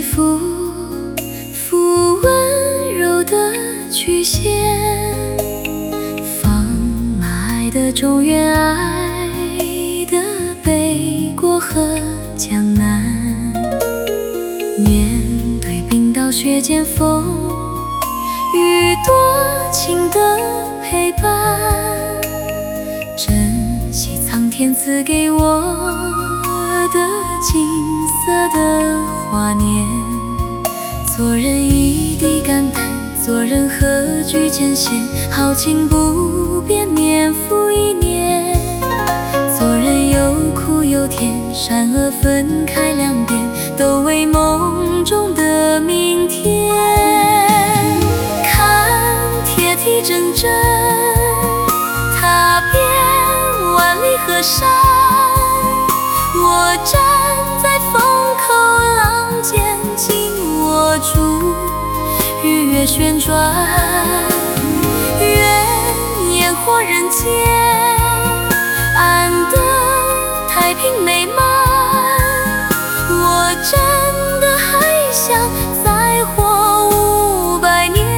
抚温柔的曲线，放马爱的中原，爱的北国和江南。面对冰刀雪剑风雨，多情的陪伴，珍惜苍天赐给我的金色的华年。做人一滴肝胆，做人何惧艰险？豪情不变，年复一年。做人有苦有甜，善恶分开两边，都为梦中的明天。看铁蹄铮铮，踏遍万里河山。我站在风口浪尖，紧握住日月旋转。愿烟火人间，安得太平美满。我真的还想再活500年。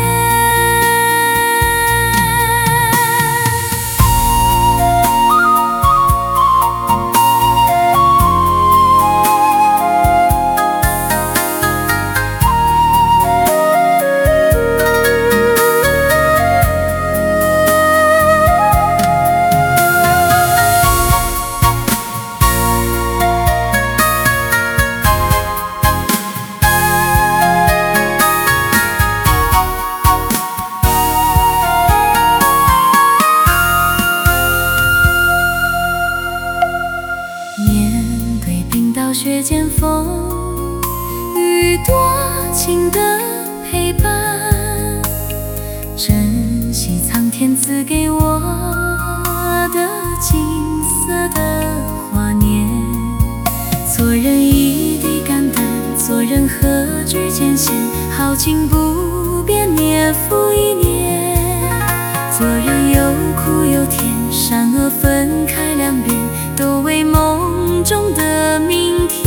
雪剑风雨，多情的陪伴，珍惜苍天赐给我的金色的华年。做人一滴肝胆，做人何惧艰险？豪情不变，年复一年。做人有苦有甜，善恶分开两边，都为梦中的明天。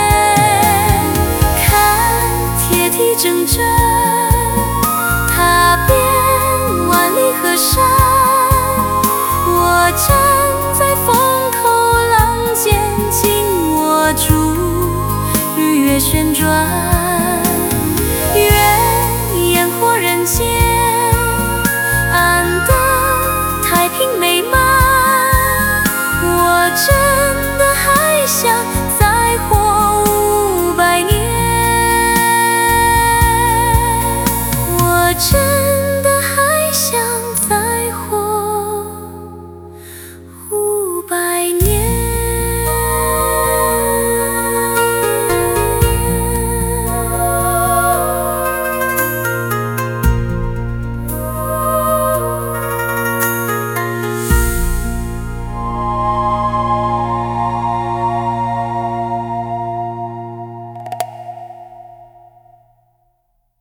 看铁蹄铮铮，踏遍万里河山。我站在风口浪尖，紧握住日月旋转。